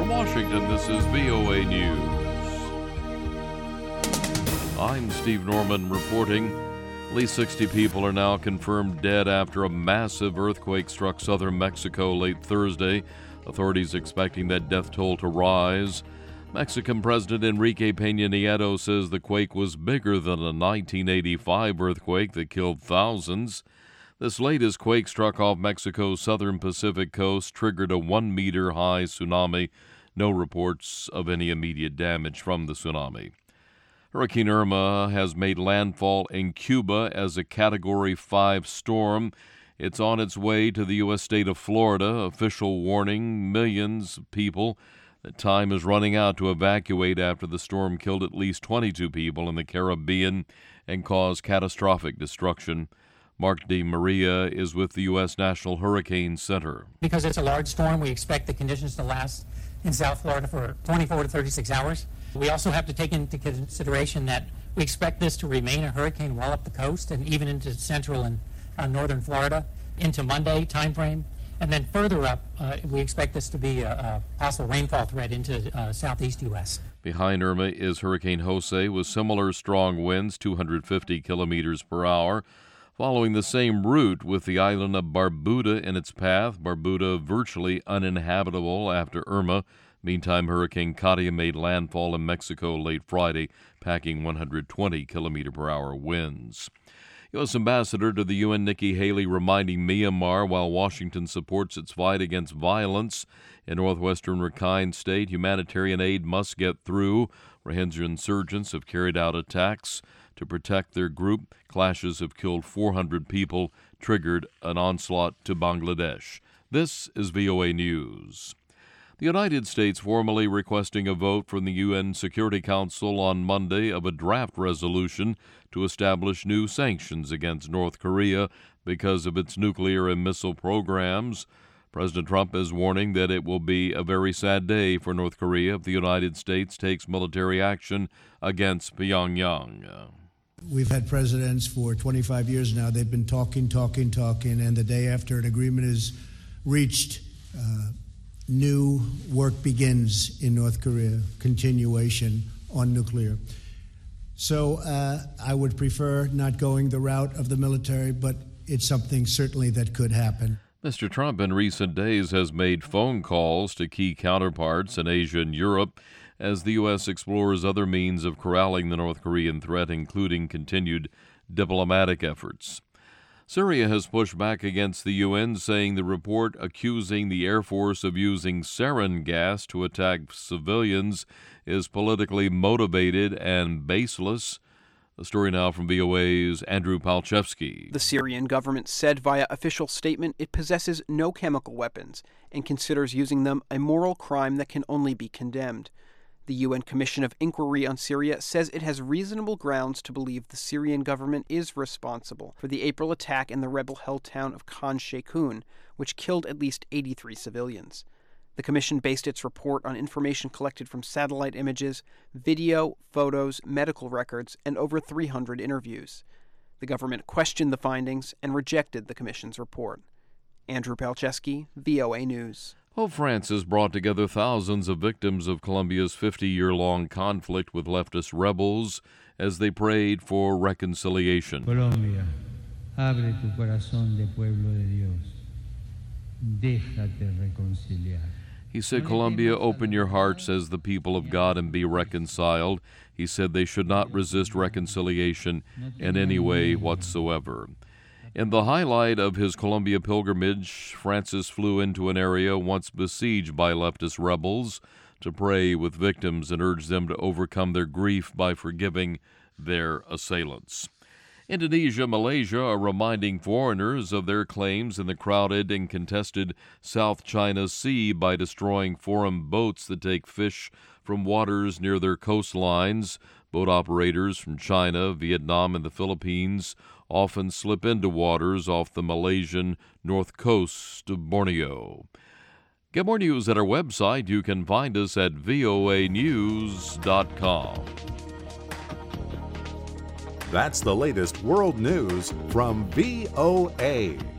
From Washington, this is VOA News. I'm Steve Norman reporting. At least 60 people are now confirmed dead after a massive earthquake struck southern Mexico late Thursday. Authorities expecting that death toll to rise. Mexican President Enrique Peña Nieto says the quake was bigger than a 1985 earthquake that killed thousands. This latest quake struck off Mexico's southern Pacific coast, triggered a 1-meter-high tsunami. No reports of any immediate damage from the tsunami. Hurricane Irma has made landfall in Cuba as a Category 5 storm. It's on its way to the U.S. state of Florida. Official warning millions of people that time is running out to evacuate after the storm killed at least 22 people in the Caribbean and caused catastrophic destruction. Mark DeMaria is with the U.S. National Hurricane Center. Because it's a large storm, we expect the conditions to last in South Florida for 24 to 36 hours. We also have to take into consideration that we expect this to remain a hurricane well up the coast and even into central and northern Florida into Monday timeframe. And then further up, we expect this to be a possible rainfall threat into southeast U.S. Behind Irma is Hurricane Jose with similar strong winds, 250 kilometers per hour. Following the same route with the island of Barbuda in its path, Barbuda virtually uninhabitable after Irma. Meantime, Hurricane Katia made landfall in Mexico late Friday, packing 120 kilometer-per-hour winds. U.S. Ambassador to the UN Nikki Haley reminding Myanmar while Washington supports its fight against violence in northwestern Rakhine State, humanitarian aid must get through. Rohingya insurgents have carried out attacks to protect their group. Clashes have killed 400 people, triggered an onslaught to Bangladesh. This is VOA News. The United States formally requesting a vote from the UN Security Council on Monday of a draft resolution to establish new sanctions against North Korea because of its nuclear and missile programs. President Trump is warning that it will be a very sad day for North Korea if the United States takes military action against Pyongyang. We've had presidents for 25 years now. They've been talking, and the day after an agreement is reached, new work begins in North Korea, continuation on nuclear. So I would prefer not going the route of the military, but it's something certainly that could happen. Mr. Trump in recent days has made phone calls to key counterparts in Asia and Europe as the U.S. explores other means of corralling the North Korean threat, including continued diplomatic efforts. Syria has pushed back against the UN, saying the report accusing the Air Force of using sarin gas to attack civilians is politically motivated and baseless. The story now from VOA's Andrew Palchevsky. The Syrian government said via official statement it possesses no chemical weapons and considers using them a moral crime that can only be condemned. The UN Commission of Inquiry on Syria says it has reasonable grounds to believe the Syrian government is responsible for the April attack in the rebel-held town of Khan Sheikhoun, which killed at least 83 civilians. The commission based its report on information collected from satellite images, video, photos, medical records, and over 300 interviews. The government questioned the findings and rejected the commission's report. Andrew Palchevsky, VOA News. Pope Francis brought together thousands of victims of Colombia's 50-year-long conflict with leftist rebels as they prayed for reconciliation. Colombia, abre tu corazón de pueblo de Dios. Déjate reconciliar. He said, Colombia, open your hearts as the people of God and be reconciled. He said they should not resist reconciliation in any way whatsoever. In the highlight of his Colombia pilgrimage, Francis flew into an area once besieged by leftist rebels to pray with victims and urge them to overcome their grief by forgiving their assailants. Indonesia, Malaysia are reminding foreigners of their claims in the crowded and contested South China Sea by destroying foreign boats that take fish from waters near their coastlines. Boat operators from China, Vietnam, and the Philippines often slip into waters off the Malaysian north coast of Borneo. Get more news at our website. You can find us at voanews.com. That's the latest world news from VOA.